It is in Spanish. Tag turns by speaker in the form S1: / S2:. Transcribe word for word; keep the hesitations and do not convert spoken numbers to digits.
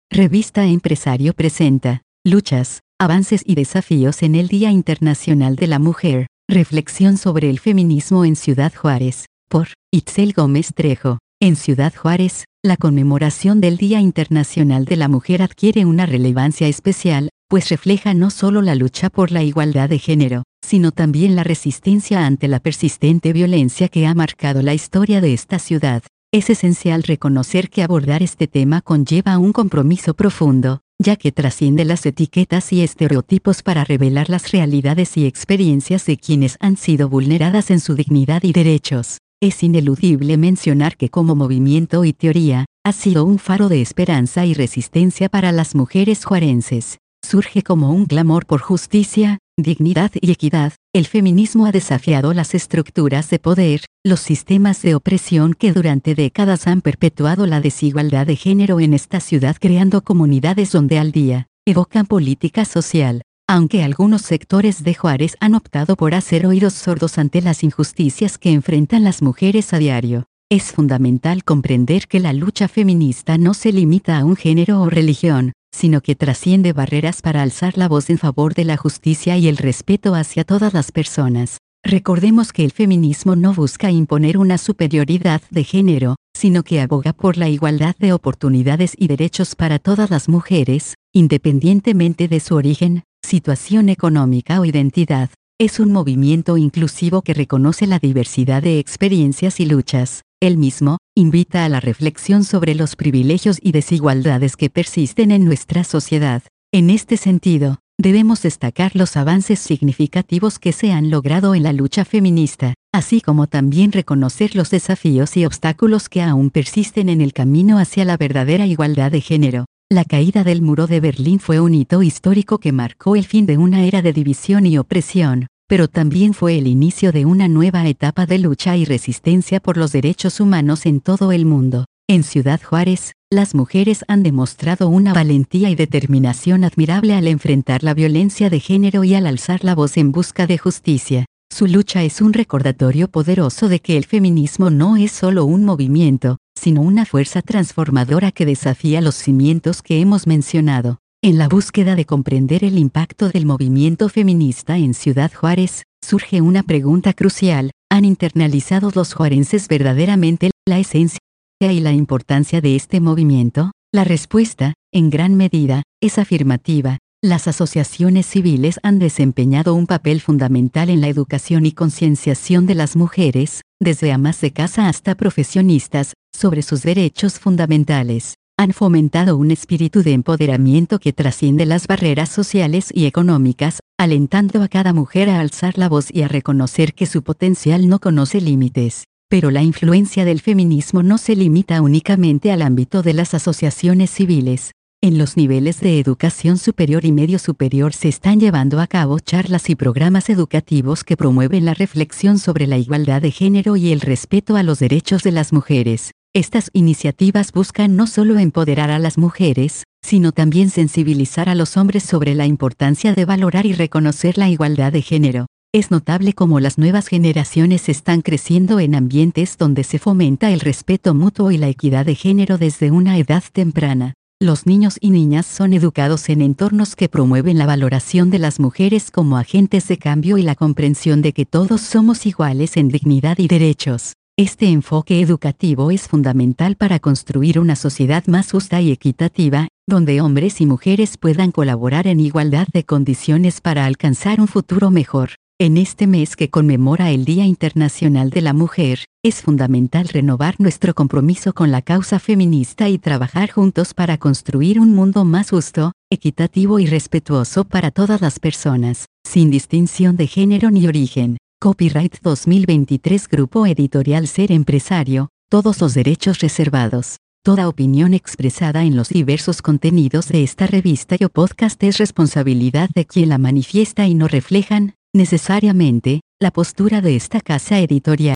S1: Revista Empresario presenta, Luchas, avances y desafíos en el Día Internacional de la Mujer, reflexión sobre el feminismo en Ciudad Juárez, por Itzel Gómez Trejo. En Ciudad Juárez, la conmemoración del Día Internacional de la Mujer adquiere una relevancia especial, pues refleja no solo la lucha por la igualdad de género, sino también la resistencia ante la persistente violencia que ha marcado la historia de esta ciudad. Es esencial reconocer que abordar este tema conlleva un compromiso profundo, ya que trasciende las etiquetas y estereotipos para revelar las realidades y experiencias de quienes han sido vulneradas en su dignidad y derechos. Es ineludible mencionar que como movimiento y teoría, ha sido un faro de esperanza y resistencia para las mujeres juarenses. Surge como un clamor por justicia, dignidad y equidad. El feminismo ha desafiado las estructuras de poder, los sistemas de opresión que durante décadas han perpetuado la desigualdad de género en esta ciudad, creando comunidades donde al día evocan política social. Aunque algunos sectores de Juárez han optado por hacer oídos sordos ante las injusticias que enfrentan las mujeres a diario, es fundamental comprender que la lucha feminista no se limita a un género o religión, sino que trasciende barreras para alzar la voz en favor de la justicia y el respeto hacia todas las personas. Recordemos que el feminismo no busca imponer una superioridad de género, sino que aboga por la igualdad de oportunidades y derechos para todas las mujeres, independientemente de su origen, situación económica o identidad. Es un movimiento inclusivo que reconoce la diversidad de experiencias y luchas. El mismo invita a la reflexión sobre los privilegios y desigualdades que persisten en nuestra sociedad. En este sentido, debemos destacar los avances significativos que se han logrado en la lucha feminista, así como también reconocer los desafíos y obstáculos que aún persisten en el camino hacia la verdadera igualdad de género. La caída del muro de Berlín fue un hito histórico que marcó el fin de una era de división y opresión, pero también fue el inicio de una nueva etapa de lucha y resistencia por los derechos humanos en todo el mundo. En Ciudad Juárez, las mujeres han demostrado una valentía y determinación admirable al enfrentar la violencia de género y al alzar la voz en busca de justicia. Su lucha es un recordatorio poderoso de que el feminismo no es solo un movimiento, sino una fuerza transformadora que desafía los cimientos que hemos mencionado. En la búsqueda de comprender el impacto del movimiento feminista en Ciudad Juárez, surge una pregunta crucial: ¿han internalizado los juarenses verdaderamente la esencia y la importancia de este movimiento? La respuesta, en gran medida, es afirmativa. Las asociaciones civiles han desempeñado un papel fundamental en la educación y concienciación de las mujeres, desde amas de casa hasta profesionistas, sobre sus derechos fundamentales. Han fomentado un espíritu de empoderamiento que trasciende las barreras sociales y económicas, alentando a cada mujer a alzar la voz y a reconocer que su potencial no conoce límites. Pero la influencia del feminismo no se limita únicamente al ámbito de las asociaciones civiles. En los niveles de educación superior y medio superior se están llevando a cabo charlas y programas educativos que promueven la reflexión sobre la igualdad de género y el respeto a los derechos de las mujeres. Estas iniciativas buscan no solo empoderar a las mujeres, sino también sensibilizar a los hombres sobre la importancia de valorar y reconocer la igualdad de género. Es notable cómo las nuevas generaciones están creciendo en ambientes donde se fomenta el respeto mutuo y la equidad de género desde una edad temprana. Los niños y niñas son educados en entornos que promueven la valoración de las mujeres como agentes de cambio y la comprensión de que todos somos iguales en dignidad y derechos. Este enfoque educativo es fundamental para construir una sociedad más justa y equitativa, donde hombres y mujeres puedan colaborar en igualdad de condiciones para alcanzar un futuro mejor. En este mes que conmemora el Día Internacional de la Mujer, es fundamental renovar nuestro compromiso con la causa feminista y trabajar juntos para construir un mundo más justo, equitativo y respetuoso para todas las personas, sin distinción de género ni origen. Copyright dos mil veintitrés Grupo Editorial Ser Empresario, todos los derechos reservados. Toda opinión expresada en los diversos contenidos de esta revista y o podcast es responsabilidad de quien la manifiesta y no reflejan, necesariamente, la postura de esta casa editorial.